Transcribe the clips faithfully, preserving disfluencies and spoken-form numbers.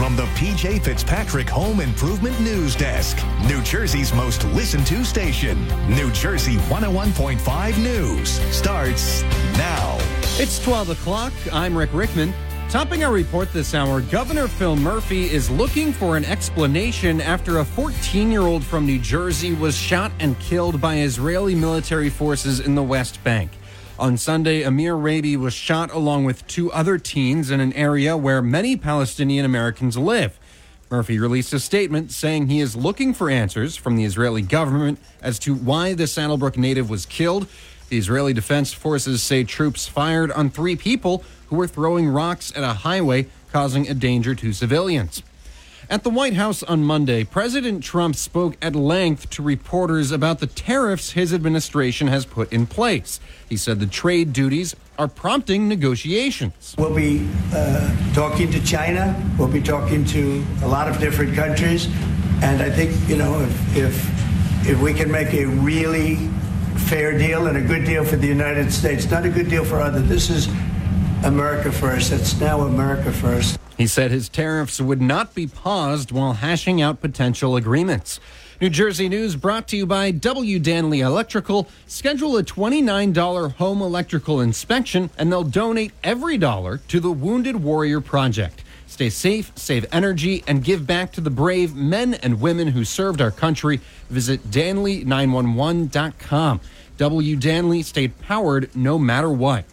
from the P J Fitzpatrick Home Improvement News Desk, New Jersey's most listened to station. New Jersey one oh one point five News starts now. It's twelve o'clock. I'm Rick Rickman. Topping our report this hour, Governor Phil Murphy is looking for an explanation after a fourteen-year-old from New Jersey was shot and killed by Israeli military forces in the West Bank. On Sunday, Amir Rabi was shot along with two other teens in an area where many Palestinian Americans live. Murphy released a statement saying he is looking for answers from the Israeli government as to why the Saddlebrook native was killed. The Israeli Defense Forces say troops fired on three people who were throwing rocks at a highway, causing a danger to civilians. At the White House on Monday, President Trump spoke at length to reporters about the tariffs his administration has put in place. He said the trade duties are prompting negotiations. We'll be uh, talking to China. We'll be talking to a lot of different countries. And I think, you know, if if, if we can make a really fair deal and a good deal for the United States, not a good deal for others. This is America first. It's now America first. He said his tariffs would not be paused while hashing out potential agreements. New Jersey News brought to you by W. Danley Electrical. Schedule a twenty-nine dollars home electrical inspection, and they'll donate every dollar to the Wounded Warrior Project. Stay safe, save energy, and give back to the brave men and women who served our country. Visit danley nine one one dot com. W. Danley stayed powered no matter what.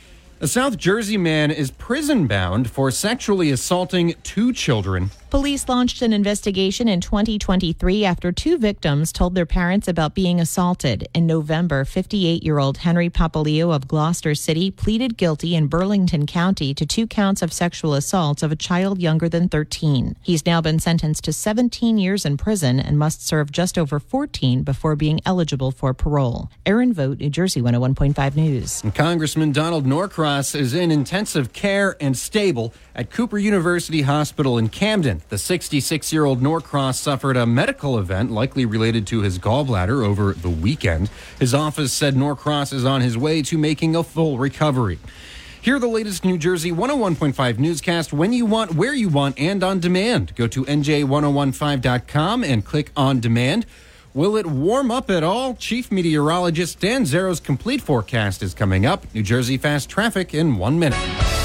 A South Jersey man is prison-bound for sexually assaulting two children. Police launched an investigation in twenty twenty-three after two victims told their parents about being assaulted. In November, fifty-eight-year-old Henry Papaleo of Gloucester City pleaded guilty in Burlington County to two counts of sexual assault of a child younger than thirteen. He's now been sentenced to seventeen years in prison and must serve just over fourteen before being eligible for parole. Erin Vogt, New Jersey one oh one point five News. And Congressman Donald Norcross is in intensive care and stable at Cooper University Hospital in Camden. The sixty-six-year-old Norcross suffered a medical event likely related to his gallbladder over the weekend. His office said Norcross is on his way to making a full recovery. Hear the latest New Jersey one oh one point five newscast when you want, where you want, and on demand. Go to N J ten fifteen dot com and click on demand. Will it warm up at all? Chief Meteorologist Dan Zero's complete forecast is coming up. New Jersey fast traffic in one minute.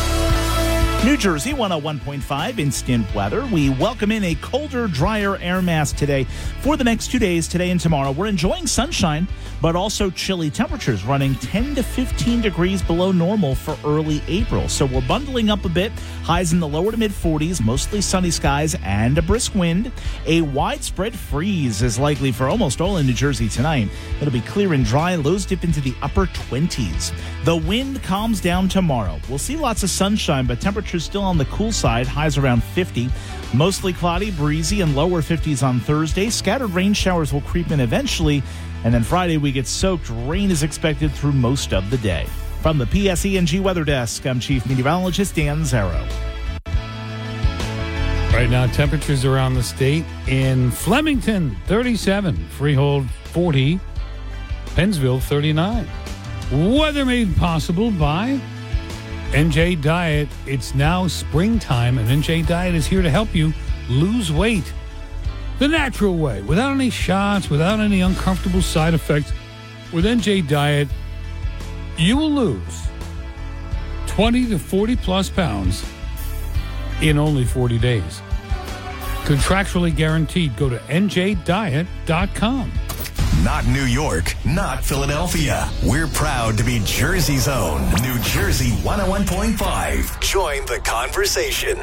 New Jersey one oh one point five instant weather. We welcome in a colder, drier air mass today for the next two days, today and tomorrow. We're enjoying sunshine, but also chilly temperatures running ten to fifteen degrees below normal for early April. So we're bundling up a bit. Highs in the lower to mid forties, mostly sunny skies and a brisk wind. A widespread freeze is likely for almost all in New Jersey tonight. It'll be clear and dry. Lows dip into the upper twenties. The wind calms down tomorrow. We'll see lots of sunshine, but temperatures still on the cool side, highs around fifty. Mostly cloudy, breezy, and lower fifties on Thursday. Scattered rain showers will creep in eventually, and then Friday we get soaked. Rain is expected through most of the day. From the P S E N G Weather Desk, I'm Chief Meteorologist Dan Zero. Right now, temperatures around the state. In Flemington, thirty-seven. Freehold, forty. Pennsville, thirty-nine. Weather made possible by N J Diet. It's now springtime, and N J Diet is here to help you lose weight the natural way, without any shots, without any uncomfortable side effects. With N J Diet, you will lose twenty to forty plus pounds in only forty days. Contractually guaranteed. Go to N J diet dot com. Not New York, not Philadelphia. We're proud to be Jersey's own New Jersey one oh one point five. Join the conversation.